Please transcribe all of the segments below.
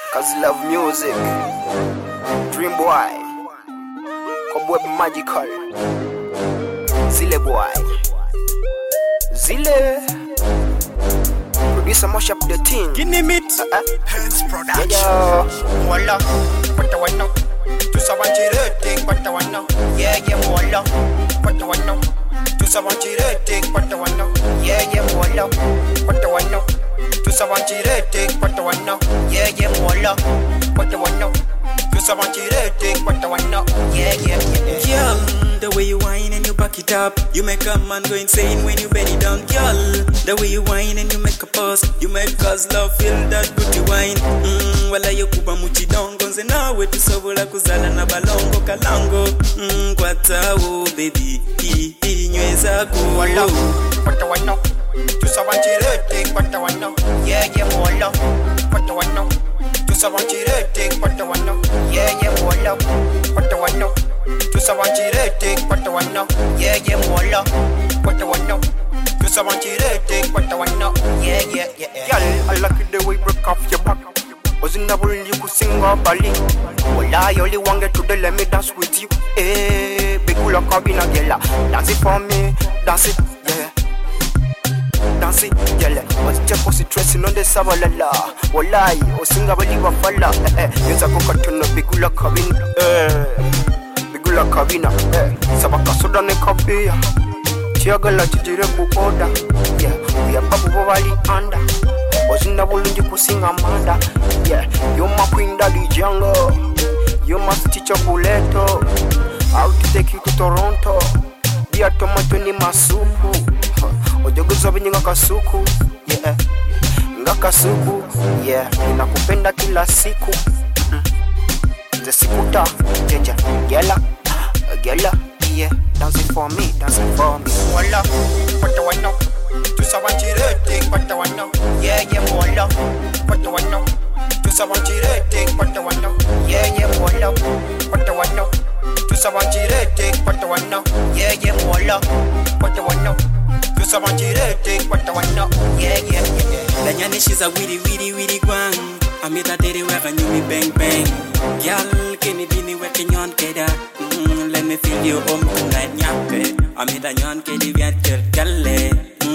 Cause love music. Dream boy. Cobweb magical. Zile boy. Zile. Producer mash up the team. Guinea meat. Hands production. Yeah. Voila. What the one now? To someone cheating. What the one now? Yeah, voila. What the one now? To someone cheating. What the one now? Yeah, voila. What the one now? To someone cheating. What the one now? Yeah, voila. What the one now? To someone cheating. What the one now? Yeah. Girl, the way you whine and you back it up, you make a man go insane when you bend it down. Girl, the way you whine and you make a pause, you make us love feel that booty wine. Wala yokuba muchidongo nze nawe tusobola kuzala na balongo kalango. Kwatawo baby, nyweza ku. Voila. What the one now? To someone cheating. What the one now? Yeah, voila. What the one now? To someone cheating. What the one now? Yeah, voila. What the one now? To someone cheating. What the one now? Yeah, voila. What the one now? To someone cheating. What the one now? Yeah. Girl, I like it the way you break off your back. Was in the world you could sing or ballet. Well, I only want get to the let me dance with you. Eh, big cool cabina gela. Dance it for me, dance it, yeah. Dance it, yeah. What's your pussy dressing on the savalala? Well, I sing a believer falla. It's a coconut, big cool cabina. Big cool cabina. Sabaka soda ne kabia. Chiagala chijire kukoda. Yeah, we are babu wali under. Wasn't able to sing Amanda. Yeah, you're my queen daddy jungle. You're my teacher Buleto. I'll take you to Toronto. Dia tomato ni masupu. Ojogoza binyanga kasuku. Yeah, ngakasuku. Yeah, ninakupenda kila siku. The sikuta, jeja, gela, yeah. Dancing for me. Voila. What the one now? To someone cheating. What the one now? Yeah, voila. What the one now? To someone cheating. What the one now? Yeah, voila. What the one now? To someone cheating. What the one now? Yeah, voila. What the one now? To someone cheating. What the one now? Yeah. Danyane she's a witty gwang. Amita dere weka nyumi bang bang. Girl, Kennedy ni weke nyon keda. Let me feel you tonight nyape. Amita nyon kedi viat kelle.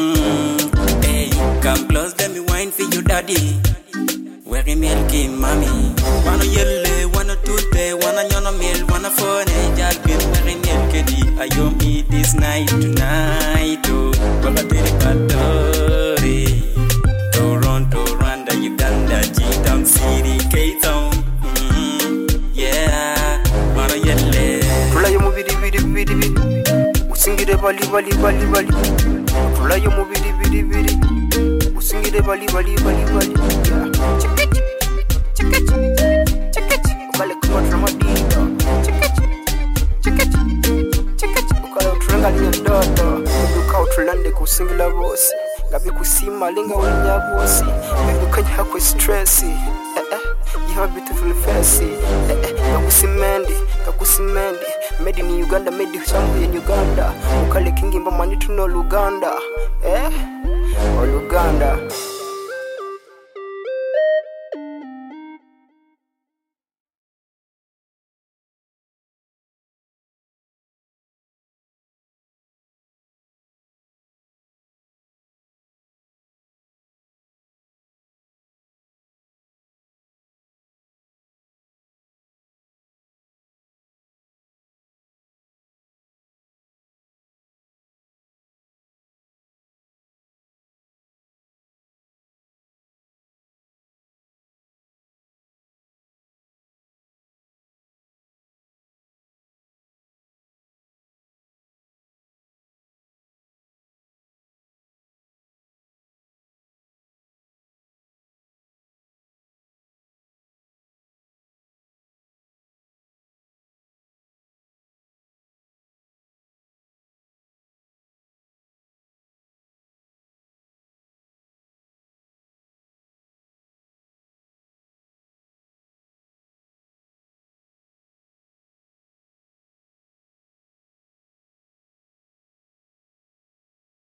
Hey, come close, let me wine for you daddy. Where milky mommy. Wanna yelle, wanna toothpaste, wanna nyono meal, wanna phone. Jal bin where milky. Ayo me this night tonight. Oh, waka dere patori. Toronto, Rwanda, Uganda, G-Town City, K-Town. Yeah, wanna yelle. Tula yo mubiri. Usingire bali. Tula yo mubiri. Usingire bali. Yeah. Check it. Ukale kuma tramadino. Check it. Ukale utranga liya dodo. Uka utrulande kusingila bosi. Gabi kusima linga ulinya bosi. Baby kanya kwe stressi. You have a beautiful face. Kakusimendi. Made in Uganda, made somewhere in Uganda. Ukale kingi mba mani tuno Luganda. Or Luganda.